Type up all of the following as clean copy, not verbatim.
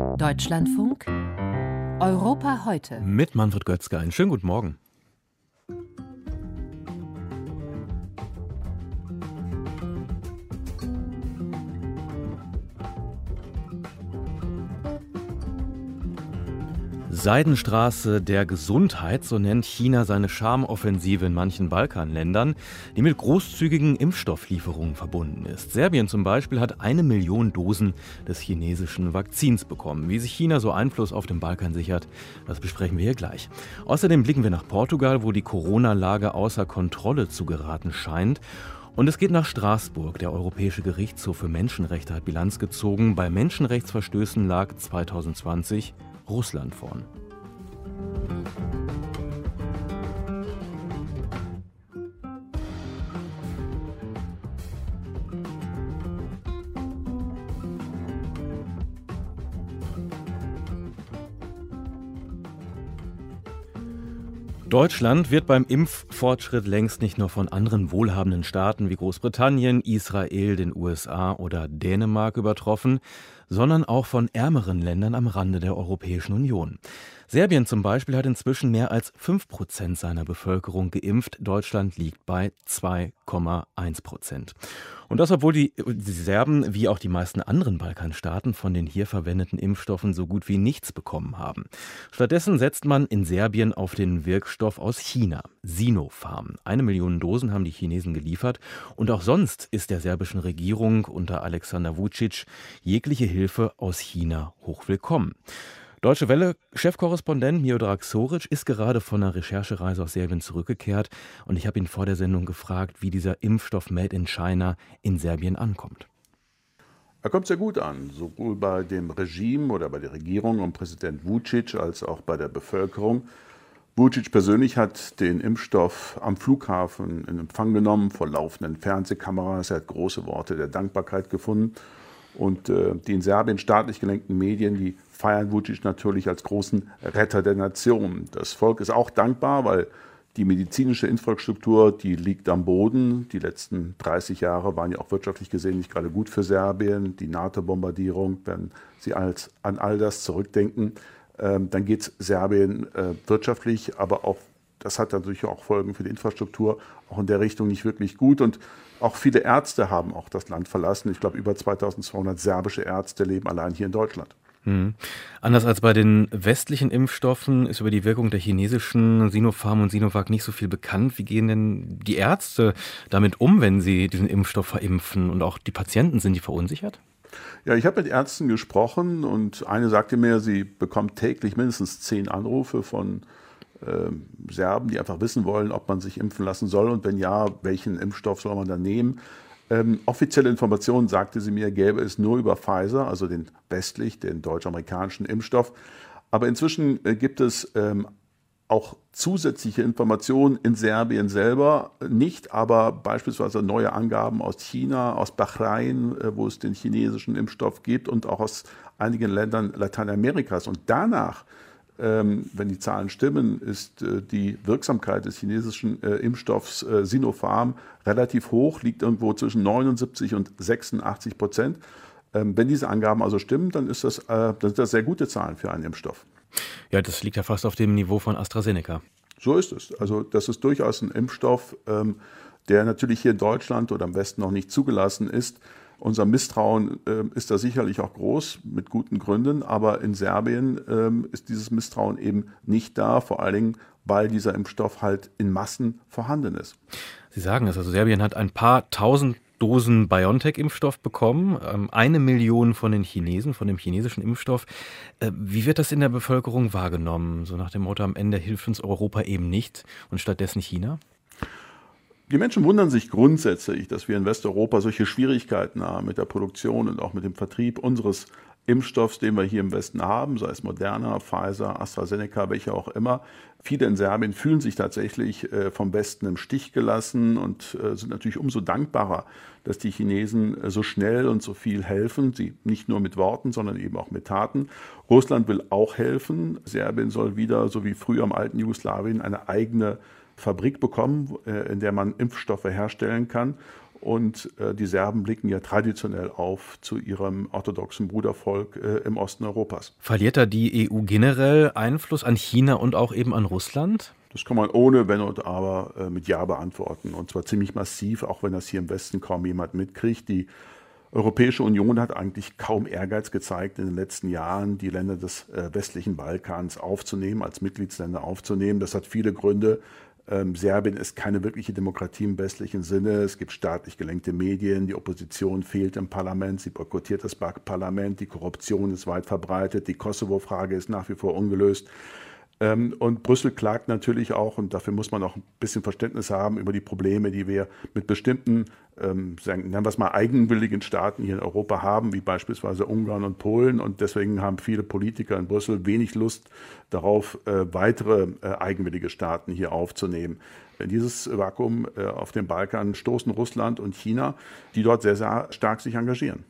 Deutschlandfunk Europa heute. Mit Manfred Götzke. Einen schönen guten Morgen. Seidenstraße der Gesundheit, so nennt China seine Charmoffensive in manchen Balkanländern, die mit großzügigen Impfstofflieferungen verbunden ist. Serbien zum Beispiel hat 1 Million Dosen des chinesischen Vakzins bekommen. Wie sich China so Einfluss auf den Balkan sichert, das besprechen wir hier gleich. Außerdem blicken wir nach Portugal, wo die Corona-Lage außer Kontrolle zu geraten scheint. Und es geht nach Straßburg. Der Europäische Gerichtshof für Menschenrechte hat Bilanz gezogen. Bei Menschenrechtsverstößen lag 2020 Russland vorn. Deutschland wird beim Impffortschritt längst nicht nur von anderen wohlhabenden Staaten wie Großbritannien, Israel, den USA oder Dänemark übertroffen, sondern auch von ärmeren Ländern am Rande der Europäischen Union. Serbien zum Beispiel hat inzwischen mehr als 5% seiner Bevölkerung geimpft. Deutschland liegt bei 2,1%. Und das, obwohl die Serben wie auch die meisten anderen Balkanstaaten von den hier verwendeten Impfstoffen so gut wie nichts bekommen haben. Stattdessen setzt man in Serbien auf den Wirkstoff aus China, Sinopharm. 1 Million Dosen haben die Chinesen geliefert. Und auch sonst ist der serbischen Regierung unter Alexander Vučić jegliche Hilfe aus China hochwillkommen. Deutsche Welle-Chefkorrespondent Miodrag Soric ist gerade von einer Recherchereise aus Serbien zurückgekehrt und ich habe ihn vor der Sendung gefragt, wie dieser Impfstoff Made in China in Serbien ankommt. Er kommt sehr gut an, sowohl bei dem Regime oder bei der Regierung und Präsident Vučić als auch bei der Bevölkerung. Vučić persönlich hat den Impfstoff am Flughafen in Empfang genommen, vor laufenden Fernsehkameras. Er hat große Worte der Dankbarkeit gefunden. Und die in Serbien staatlich gelenkten Medien, die feiern Vučić natürlich als großen Retter der Nation. Das Volk ist auch dankbar, weil die medizinische Infrastruktur, die liegt am Boden. Die letzten 30 Jahre waren ja auch wirtschaftlich gesehen nicht gerade gut für Serbien. Die NATO-Bombardierung, wenn Sie an all das zurückdenken, dann geht Serbien wirtschaftlich, aber auch das hat natürlich auch Folgen für die Infrastruktur, auch in der Richtung nicht wirklich gut. Und auch viele Ärzte haben auch das Land verlassen. Ich glaube, über 2200 serbische Ärzte leben allein hier in Deutschland. Anders als bei den westlichen Impfstoffen ist über die Wirkung der chinesischen Sinopharm und Sinovac nicht so viel bekannt. Wie gehen denn die Ärzte damit um, wenn sie diesen Impfstoff verimpfen? Und auch die Patienten, sind die verunsichert? Ja, ich habe mit Ärzten gesprochen und eine sagte mir, sie bekommt täglich mindestens 10 Anrufe von Serben, die einfach wissen wollen, ob man sich impfen lassen soll und wenn ja, welchen Impfstoff soll man dann nehmen. Offizielle Informationen, sagte sie mir, gäbe es nur über Pfizer, also den deutsch-amerikanischen Impfstoff. Aber inzwischen gibt es auch zusätzliche Informationen in Serbien selber, nicht aber beispielsweise neue Angaben aus China, aus Bahrain, wo es den chinesischen Impfstoff gibt und auch aus einigen Ländern Lateinamerikas. Und danach, wenn die Zahlen stimmen, ist die Wirksamkeit des chinesischen Impfstoffs Sinopharm relativ hoch, liegt irgendwo zwischen 79% und 86%. Wenn diese Angaben also stimmen, dann sind das sehr gute Zahlen für einen Impfstoff. Ja, das liegt ja fast auf dem Niveau von AstraZeneca. So ist es. Also das ist durchaus ein Impfstoff, der natürlich hier in Deutschland oder im Westen noch nicht zugelassen ist. Unser Misstrauen ist da sicherlich auch groß, mit guten Gründen, aber in Serbien ist dieses Misstrauen eben nicht da, vor allen Dingen, weil dieser Impfstoff halt in Massen vorhanden ist. Sie sagen es, also Serbien hat ein paar tausend Dosen BioNTech-Impfstoff bekommen, 1 Million von den Chinesen, von dem chinesischen Impfstoff. Wie wird das in der Bevölkerung wahrgenommen? So nach dem Motto, am Ende hilft uns Europa eben nicht und stattdessen China? Die Menschen wundern sich grundsätzlich, dass wir in Westeuropa solche Schwierigkeiten haben mit der Produktion und auch mit dem Vertrieb unseres Impfstoffs, den wir hier im Westen haben, sei es Moderna, Pfizer, AstraZeneca, welche auch immer. Viele in Serbien fühlen sich tatsächlich vom Westen im Stich gelassen und sind natürlich umso dankbarer, dass die Chinesen so schnell und so viel helfen. Sie nicht nur mit Worten, sondern eben auch mit Taten. Russland will auch helfen. Serbien soll wieder, so wie früher im alten Jugoslawien, eine eigene Fabrik bekommen, in der man Impfstoffe herstellen kann. Und die Serben blicken ja traditionell auf zu ihrem orthodoxen Brudervolk im Osten Europas. Verliert da die EU generell Einfluss an China und auch eben an Russland? Das kann man ohne Wenn und Aber mit Ja beantworten. Und zwar ziemlich massiv, auch wenn das hier im Westen kaum jemand mitkriegt. Die Europäische Union hat eigentlich kaum Ehrgeiz gezeigt, in den letzten Jahren die Länder des westlichen Balkans aufzunehmen, als Mitgliedsländer aufzunehmen. Das hat viele Gründe. Serbien ist keine wirkliche Demokratie im westlichen Sinne. Es gibt staatlich gelenkte Medien, die Opposition fehlt im Parlament, sie boykottiert das Parlament, die Korruption ist weit verbreitet, die Kosovo-Frage ist nach wie vor ungelöst. Und Brüssel klagt natürlich auch, und dafür muss man auch ein bisschen Verständnis haben, über die Probleme, die wir mit bestimmten, nennen wir es mal, eigenwilligen Staaten hier in Europa haben, wie beispielsweise Ungarn und Polen. Und deswegen haben viele Politiker in Brüssel wenig Lust darauf, weitere eigenwillige Staaten hier aufzunehmen. In dieses Vakuum auf dem Balkan stoßen Russland und China, die dort sehr, sehr stark sich engagieren.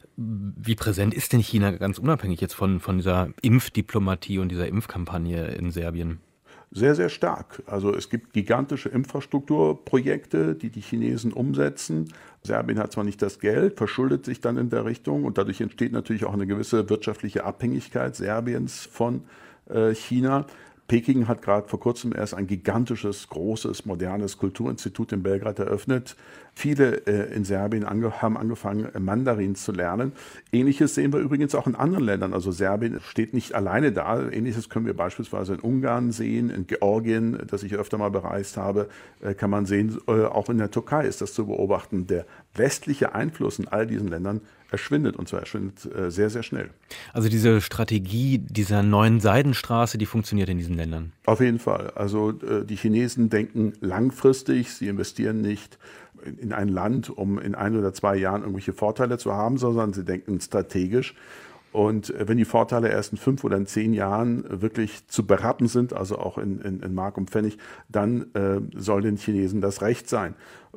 Wie präsent ist denn China, ganz unabhängig jetzt von dieser Impfdiplomatie und dieser Impfkampagne in Serbien? Sehr, sehr stark. Also es gibt gigantische Infrastrukturprojekte, die die Chinesen umsetzen. Serbien hat zwar nicht das Geld, verschuldet sich dann in der Richtung und dadurch entsteht natürlich auch eine gewisse wirtschaftliche Abhängigkeit Serbiens von China. Peking hat gerade vor kurzem erst ein gigantisches, großes, modernes Kulturinstitut in Belgrad eröffnet. Viele in Serbien haben angefangen, Mandarin zu lernen. Ähnliches sehen wir übrigens auch in anderen Ländern. Also Serbien steht nicht alleine da. Ähnliches können wir beispielsweise in Ungarn sehen, in Georgien, das ich öfter mal bereist habe, kann man sehen. Auch in der Türkei ist das zu beobachten. Der westliche Einfluss in all diesen Ländern erschwindet, und zwar erschwindet sehr, sehr schnell. Also diese Strategie dieser neuen Seidenstraße, die funktioniert in diesen Ländern? Auf jeden Fall. Also die Chinesen denken langfristig, sie investieren nicht in ein Land, um in 1 oder 2 Jahren irgendwelche Vorteile zu haben, sondern sie denken strategisch. Und wenn die Vorteile erst in 5 oder in 10 Jahren wirklich zu berappen sind, also auch in Mark und Pfennig, dann soll den Chinesen das recht sein.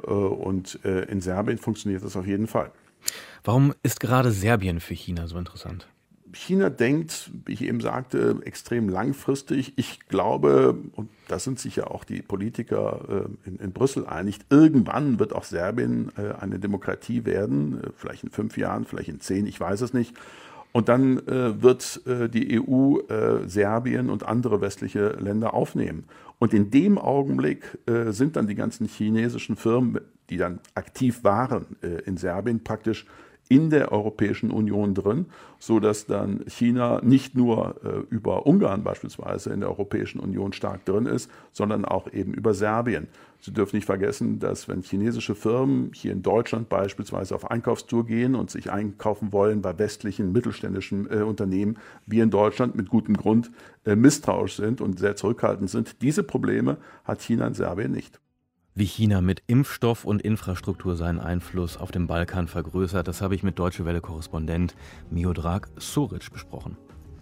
Und in Serbien funktioniert das auf jeden Fall. Warum ist gerade Serbien für China so interessant? China denkt, wie ich eben sagte, extrem langfristig. Ich glaube, und da sind sich ja auch die Politiker in Brüssel einig, irgendwann wird auch Serbien eine Demokratie werden, vielleicht in 5 Jahren, vielleicht in 10, ich weiß es nicht. Und dann wird die EU Serbien und andere westliche Länder aufnehmen. Und in dem Augenblick sind dann die ganzen chinesischen Firmen, die dann aktiv waren in Serbien, praktisch in der Europäischen Union drin, sodass dann China nicht nur über Ungarn beispielsweise in der Europäischen Union stark drin ist, sondern auch eben über Serbien. Sie dürfen nicht vergessen, dass wenn chinesische Firmen hier in Deutschland beispielsweise auf Einkaufstour gehen und sich einkaufen wollen bei westlichen mittelständischen Unternehmen, wir in Deutschland mit gutem Grund misstrauisch sind und sehr zurückhaltend sind. Diese Probleme hat China in Serbien nicht. Wie China mit Impfstoff und Infrastruktur seinen Einfluss auf dem Balkan vergrößert, das habe ich mit Deutsche Welle-Korrespondent Miodrag Suric besprochen.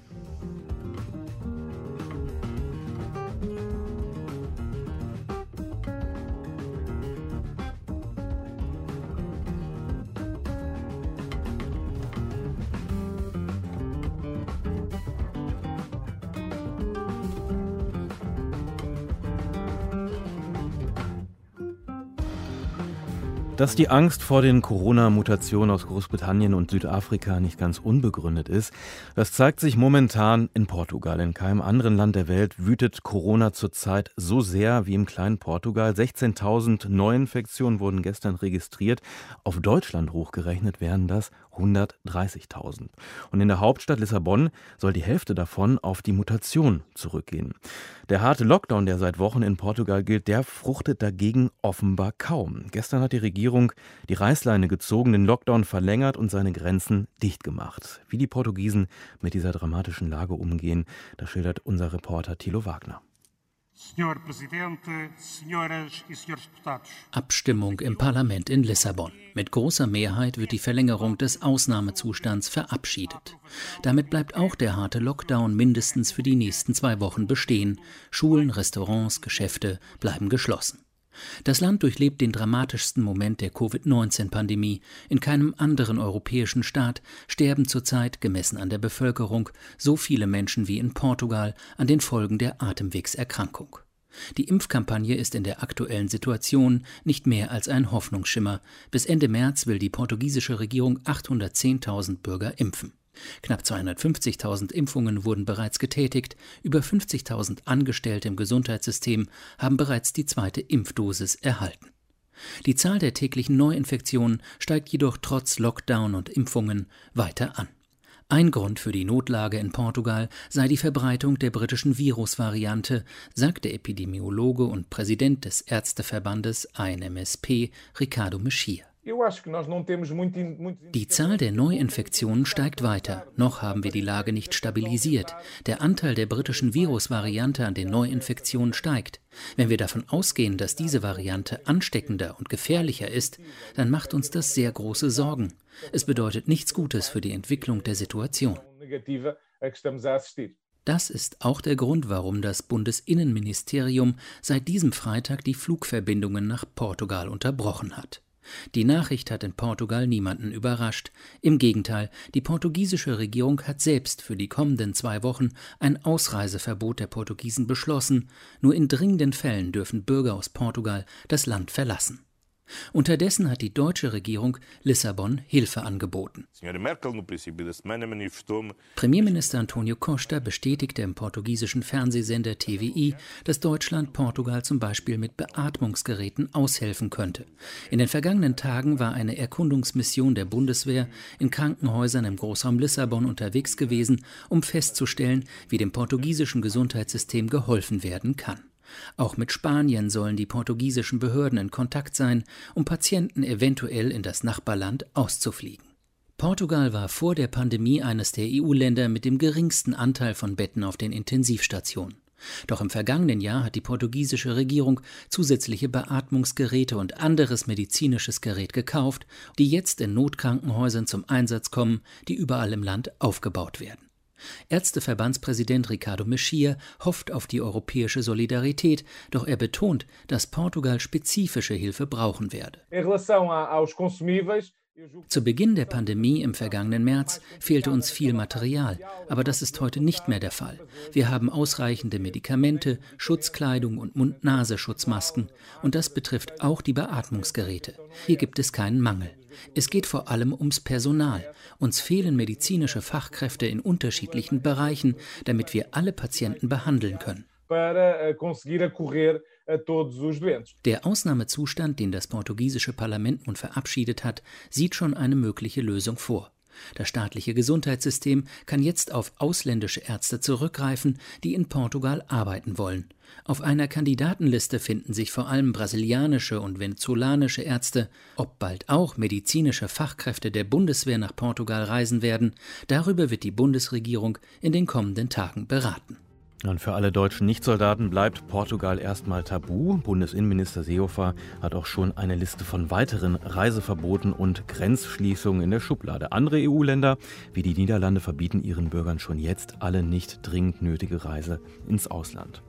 Dass die Angst vor den Corona-Mutationen aus Großbritannien und Südafrika nicht ganz unbegründet ist, das zeigt sich momentan in Portugal. In keinem anderen Land der Welt wütet Corona zurzeit so sehr wie im kleinen Portugal. 16.000 Neuinfektionen wurden gestern registriert. Auf Deutschland hochgerechnet wären das 130.000. Und in der Hauptstadt Lissabon soll die Hälfte davon auf die Mutation zurückgehen. Der harte Lockdown, der seit Wochen in Portugal gilt, der fruchtet dagegen offenbar kaum. Gestern hat die Regierung die Reißleine gezogen, den Lockdown verlängert und seine Grenzen dicht gemacht. Wie die Portugiesen mit dieser dramatischen Lage umgehen, das schildert unser Reporter Thilo Wagner. Abstimmung im Parlament in Lissabon. Mit großer Mehrheit wird die Verlängerung des Ausnahmezustands verabschiedet. Damit bleibt auch der harte Lockdown mindestens für die nächsten 2 Wochen bestehen. Schulen, Restaurants, Geschäfte bleiben geschlossen. Das Land durchlebt den dramatischsten Moment der Covid-19-Pandemie. In keinem anderen europäischen Staat sterben zurzeit, gemessen an der Bevölkerung, so viele Menschen wie in Portugal an den Folgen der Atemwegserkrankung. Die Impfkampagne ist in der aktuellen Situation nicht mehr als ein Hoffnungsschimmer. Bis Ende März will die portugiesische Regierung 810.000 Bürger impfen. Knapp 250.000 Impfungen wurden bereits getätigt, über 50.000 Angestellte im Gesundheitssystem haben bereits die zweite Impfdosis erhalten. Die Zahl der täglichen Neuinfektionen steigt jedoch trotz Lockdown und Impfungen weiter an. Ein Grund für die Notlage in Portugal sei die Verbreitung der britischen Virusvariante, sagt der Epidemiologe und Präsident des Ärzteverbandes ANMSP, Ricardo Mexia. Die Zahl der Neuinfektionen steigt weiter. Noch haben wir die Lage nicht stabilisiert. Der Anteil der britischen Virusvariante an den Neuinfektionen steigt. Wenn wir davon ausgehen, dass diese Variante ansteckender und gefährlicher ist, dann macht uns das sehr große Sorgen. Es bedeutet nichts Gutes für die Entwicklung der Situation. Das ist auch der Grund, warum das Bundesinnenministerium seit diesem Freitag die Flugverbindungen nach Portugal unterbrochen hat. Die Nachricht hat in Portugal niemanden überrascht. Im Gegenteil, die portugiesische Regierung hat selbst für die kommenden 2 Wochen ein Ausreiseverbot der Portugiesen beschlossen. Nur in dringenden Fällen dürfen Bürger aus Portugal das Land verlassen. Unterdessen hat die deutsche Regierung Lissabon Hilfe angeboten. Premierminister António Costa bestätigte im portugiesischen Fernsehsender TVI, dass Deutschland Portugal zum Beispiel mit Beatmungsgeräten aushelfen könnte. In den vergangenen Tagen war eine Erkundungsmission der Bundeswehr in Krankenhäusern im Großraum Lissabon unterwegs gewesen, um festzustellen, wie dem portugiesischen Gesundheitssystem geholfen werden kann. Auch mit Spanien sollen die portugiesischen Behörden in Kontakt sein, um Patienten eventuell in das Nachbarland auszufliegen. Portugal war vor der Pandemie eines der EU-Länder mit dem geringsten Anteil von Betten auf den Intensivstationen. Doch im vergangenen Jahr hat die portugiesische Regierung zusätzliche Beatmungsgeräte und anderes medizinisches Gerät gekauft, die jetzt in Notkrankenhäusern zum Einsatz kommen, die überall im Land aufgebaut werden. Ärzteverbandspräsident Ricardo Mexia hofft auf die europäische Solidarität, doch er betont, dass Portugal spezifische Hilfe brauchen werde. Zu Beginn der Pandemie im vergangenen März fehlte uns viel Material, aber das ist heute nicht mehr der Fall. Wir haben ausreichende Medikamente, Schutzkleidung und Mund-Nasen-Schutzmasken und das betrifft auch die Beatmungsgeräte. Hier gibt es keinen Mangel. Es geht vor allem ums Personal. Uns fehlen medizinische Fachkräfte in unterschiedlichen Bereichen, damit wir alle Patienten behandeln können. Der Ausnahmezustand, den das portugiesische Parlament nun verabschiedet hat, sieht schon eine mögliche Lösung vor. Das staatliche Gesundheitssystem kann jetzt auf ausländische Ärzte zurückgreifen, die in Portugal arbeiten wollen. Auf einer Kandidatenliste finden sich vor allem brasilianische und venezolanische Ärzte. Ob bald auch medizinische Fachkräfte der Bundeswehr nach Portugal reisen werden, darüber wird die Bundesregierung in den kommenden Tagen beraten. Und für alle deutschen Nichtsoldaten bleibt Portugal erstmal tabu. Bundesinnenminister Seehofer hat auch schon eine Liste von weiteren Reiseverboten und Grenzschließungen in der Schublade. Andere EU-Länder wie die Niederlande verbieten ihren Bürgern schon jetzt alle nicht dringend nötige Reise ins Ausland.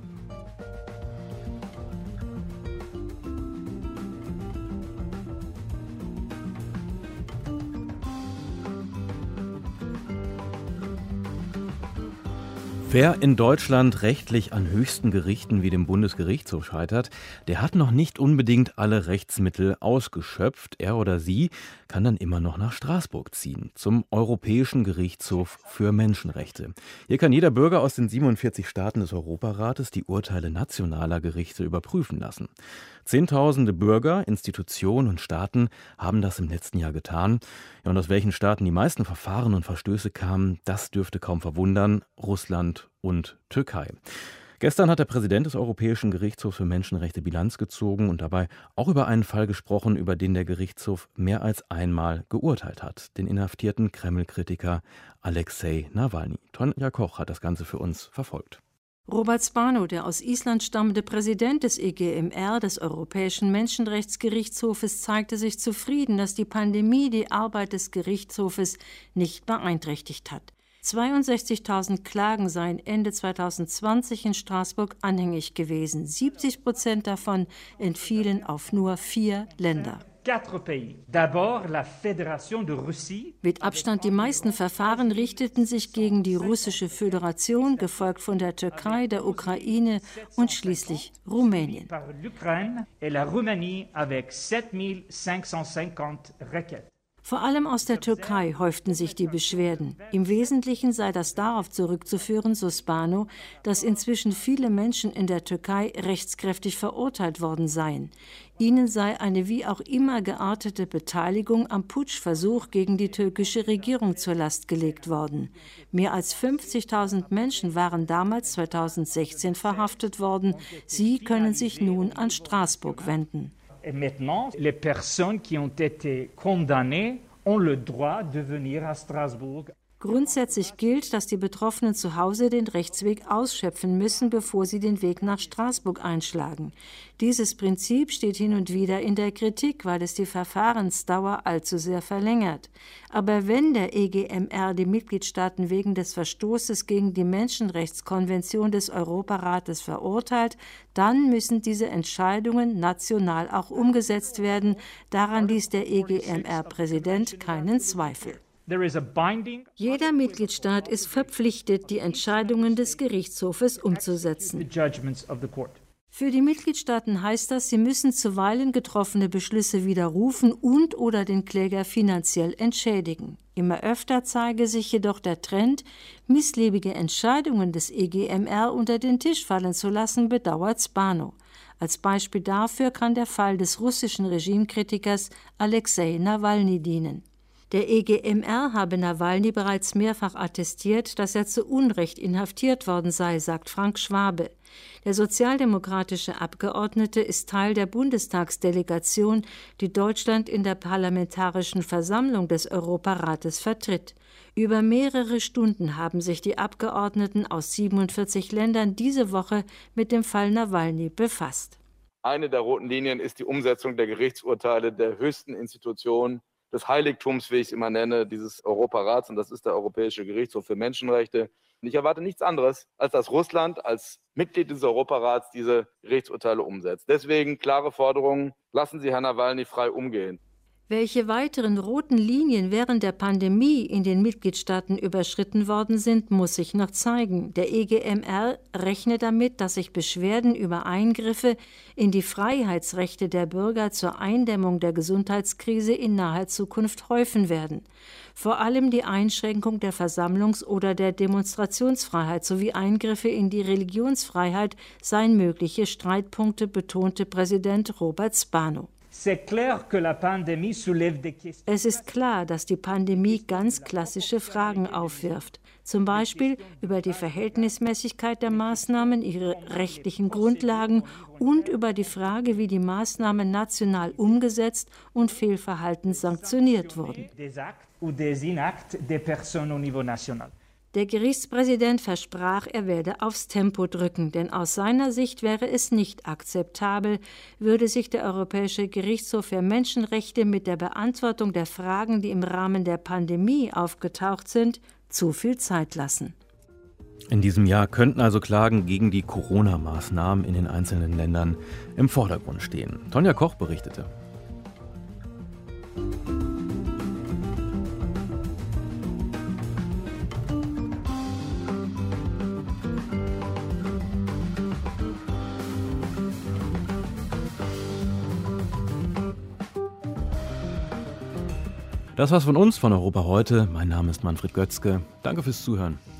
Wer in Deutschland rechtlich an höchsten Gerichten wie dem Bundesgerichtshof scheitert, der hat noch nicht unbedingt alle Rechtsmittel ausgeschöpft. Er oder sie kann dann immer noch nach Straßburg ziehen, zum Europäischen Gerichtshof für Menschenrechte. Hier kann jeder Bürger aus den 47 Staaten des Europarates die Urteile nationaler Gerichte überprüfen lassen. Zehntausende Bürger, Institutionen und Staaten haben das im letzten Jahr getan. Ja, und aus welchen Staaten die meisten Verfahren und Verstöße kamen, das dürfte kaum verwundern: Russland und Türkei. Gestern hat der Präsident des Europäischen Gerichtshofs für Menschenrechte Bilanz gezogen und dabei auch über einen Fall gesprochen, über den der Gerichtshof mehr als einmal geurteilt hat: den inhaftierten Kreml-Kritiker Alexei Nawalny. Tonja Koch hat das Ganze für uns verfolgt. Robert Spano, der aus Island stammende Präsident des EGMR, des Europäischen Menschenrechtsgerichtshofes, zeigte sich zufrieden, dass die Pandemie die Arbeit des Gerichtshofes nicht beeinträchtigt hat. 62.000 Klagen seien Ende 2020 in Straßburg anhängig gewesen. 70% davon entfielen auf nur 4 Länder. Mit Abstand die meisten Verfahren richteten sich gegen die Russische Föderation, gefolgt von der Türkei, der Ukraine und schließlich Rumänien. Vor allem aus der Türkei häuften sich die Beschwerden. Im Wesentlichen sei das darauf zurückzuführen, so Spano, dass inzwischen viele Menschen in der Türkei rechtskräftig verurteilt worden seien. Ihnen sei eine wie auch immer geartete Beteiligung am Putschversuch gegen die türkische Regierung zur Last gelegt worden. Mehr als 50.000 Menschen waren damals 2016 verhaftet worden. Sie können sich nun an Straßburg wenden. Et maintenant, les personnes qui ont été condamnées ont le droit de venir à Strasbourg. Grundsätzlich gilt, dass die Betroffenen zu Hause den Rechtsweg ausschöpfen müssen, bevor sie den Weg nach Straßburg einschlagen. Dieses Prinzip steht hin und wieder in der Kritik, weil es die Verfahrensdauer allzu sehr verlängert. Aber wenn der EGMR die Mitgliedstaaten wegen des Verstoßes gegen die Menschenrechtskonvention des Europarates verurteilt, dann müssen diese Entscheidungen national auch umgesetzt werden. Daran ließ der EGMR-Präsident keinen Zweifel. Jeder Mitgliedstaat ist verpflichtet, die Entscheidungen des Gerichtshofes umzusetzen. Für die Mitgliedstaaten heißt das, sie müssen zuweilen getroffene Beschlüsse widerrufen und/oder den Kläger finanziell entschädigen. Immer öfter zeige sich jedoch der Trend, misslebige Entscheidungen des EGMR unter den Tisch fallen zu lassen, bedauert Spano. Als Beispiel dafür kann der Fall des russischen Regimekritikers Alexei Nawalny dienen. Der EGMR habe Nawalny bereits mehrfach attestiert, dass er zu Unrecht inhaftiert worden sei, sagt Frank Schwabe. Der sozialdemokratische Abgeordnete ist Teil der Bundestagsdelegation, die Deutschland in der Parlamentarischen Versammlung des Europarates vertritt. Über mehrere Stunden haben sich die Abgeordneten aus 47 Ländern diese Woche mit dem Fall Nawalny befasst. Eine der roten Linien ist die Umsetzung der Gerichtsurteile der höchsten Institution des Heiligtums, wie ich es immer nenne, dieses Europarats, und das ist der Europäische Gerichtshof für Menschenrechte. Und ich erwarte nichts anderes, als dass Russland als Mitglied dieses Europarats diese Gerichtsurteile umsetzt. Deswegen klare Forderungen, lassen Sie Herrn Nawalny frei umgehen. Welche weiteren roten Linien während der Pandemie in den Mitgliedstaaten überschritten worden sind, muss sich noch zeigen. Der EGMR rechnet damit, dass sich Beschwerden über Eingriffe in die Freiheitsrechte der Bürger zur Eindämmung der Gesundheitskrise in naher Zukunft häufen werden. Vor allem die Einschränkung der Versammlungs- oder der Demonstrationsfreiheit sowie Eingriffe in die Religionsfreiheit seien mögliche Streitpunkte, betonte Präsident Robert Spano. Es ist klar, dass die Pandemie ganz klassische Fragen aufwirft, zum Beispiel über die Verhältnismäßigkeit der Maßnahmen, ihre rechtlichen Grundlagen und über die Frage, wie die Maßnahmen national umgesetzt und Fehlverhalten sanktioniert wurden. Der Gerichtspräsident versprach, er werde aufs Tempo drücken, denn aus seiner Sicht wäre es nicht akzeptabel, würde sich der Europäische Gerichtshof für Menschenrechte mit der Beantwortung der Fragen, die im Rahmen der Pandemie aufgetaucht sind, zu viel Zeit lassen. In diesem Jahr könnten also Klagen gegen die Corona-Maßnahmen in den einzelnen Ländern im Vordergrund stehen. Tonja Koch berichtete. Das war's von uns, von Europa heute. Mein Name ist Manfred Götzke. Danke fürs Zuhören.